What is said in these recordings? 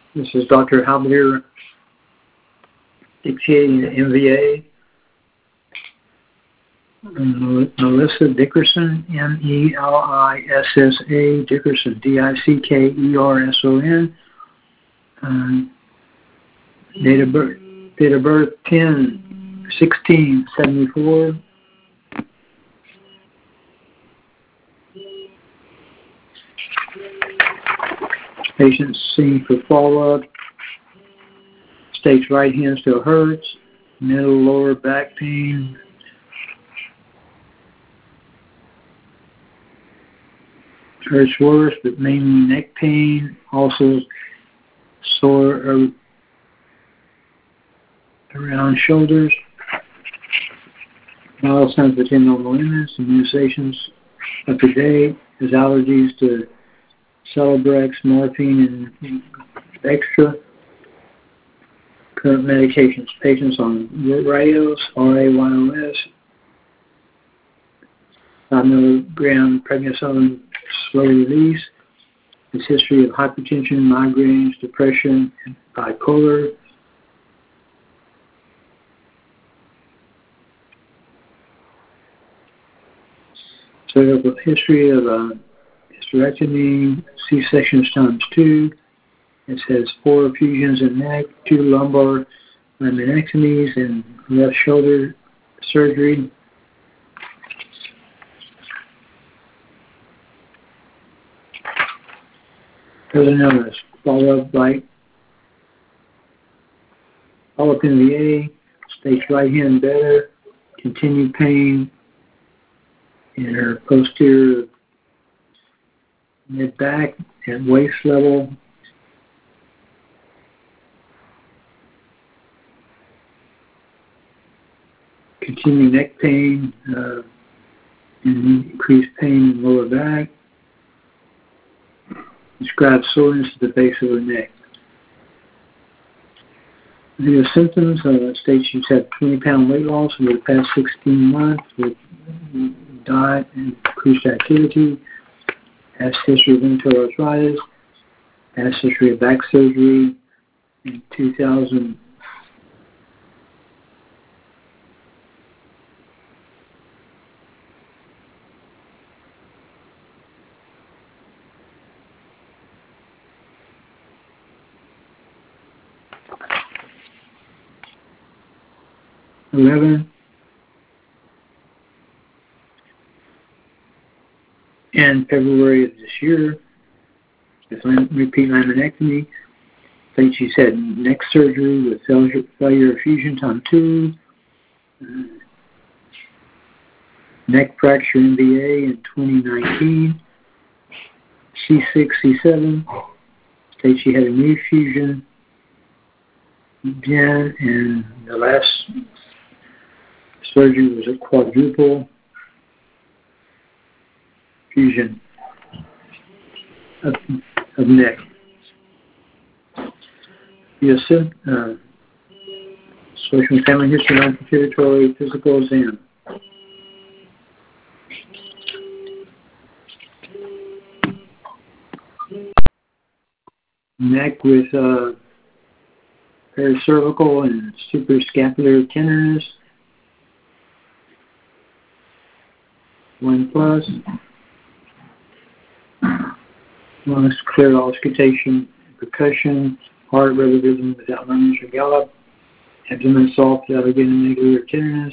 This is Dr. Javier dictating the MVA. Melissa Dickerson, Melissa Dickerson, Dickerson. Date of birth 10/16/74. Patient seen for follow-up. States right hand still hurts. Middle lower back pain. Hurts worse, but mainly neck pain. Also sore around shoulders. Vital signs within normal limits. Immunizations up to date. His allergies to Celebrex, morphine, and extra. Current medications. Patients on Rayos, RAYOS, 5 milligram prednisone slow release. His history of hypertension, migraines, depression, and bipolar. Cervical history of hysterectomy, C-sections ×2. It says 4 fusions in neck, 2 lumbar laminectomies, and left shoulder surgery. Further illness, follow-up NVA, states right hand better, continued pain in her posterior mid-back at waist level. Continued neck pain and increased pain in lower back. Describes soreness at the base of the neck. The symptoms states she's had 20-pound weight loss over the past 16 months with diet and increased activity. Has history of rheumatoid arthritis. Has history of back surgery in 2000. In February of this year, with repeat laminectomy, think she's had neck surgery with failure of fusion ×2, neck fracture MVA in 2019, C6, C7, states she had a knee fusion again, and the last surgery was a quadruple fusion of neck. Yes, social family history, non-contributory physical exam. Neck with pericervical and suprascapular tenderness. 1+. Lungs clear auscultation, percussion, heart regular rhythm without murmurs or gallop, abdomen soft without again nuclear tenderness.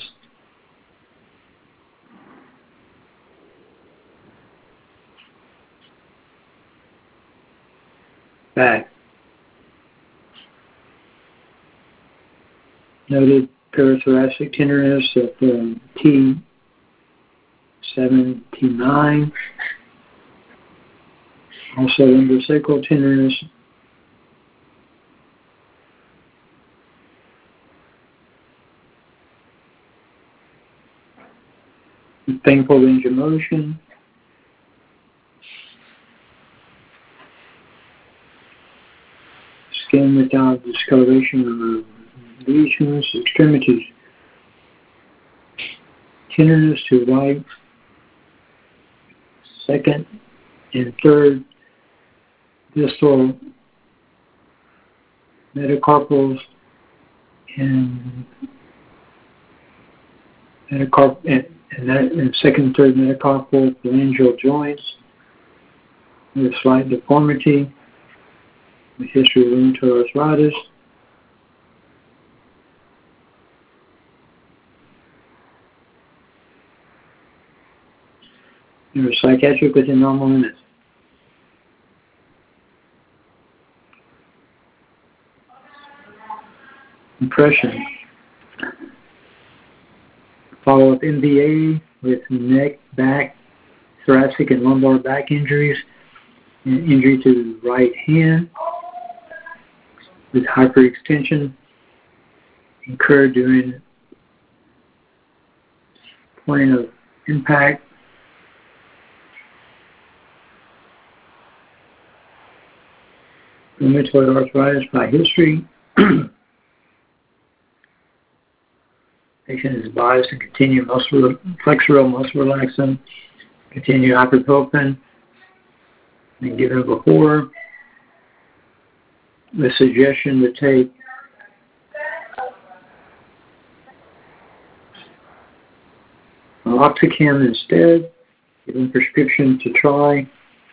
Back. Noted parathoracic tenderness at T7, T9. Also umbiliscal tenderness. Painful range of motion. Skin without discoloration of lesions, extremities. Tenderness to right, second and third distal metacarpals and second and third metacarpal phalangeal joints with slight deformity, with history of rheumatoid arthritis. Neuropsychiatric within normal limits. Impression. Follow-up MVA with neck, back, thoracic, and lumbar back injuries, and injury to the right hand with hyperextension incurred during point of impact. Rheumatoid arthritis by history. Patient is advised to continue flexural muscle relaxant, continue ibuprofen, and given before. The suggestion to take Meloxicam instead, given prescription to try.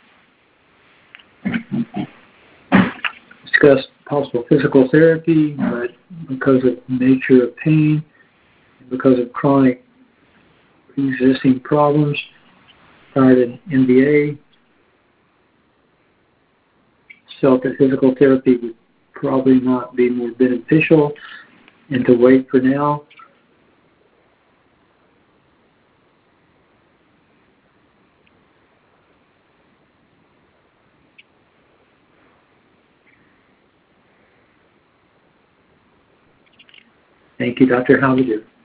Discuss possible physical therapy, but because of the nature of pain, because of chronic pre-existing problems prior to MVA, felt that physical therapy would probably not be more beneficial and to wait for now. Thank you, Dr. Halvadu.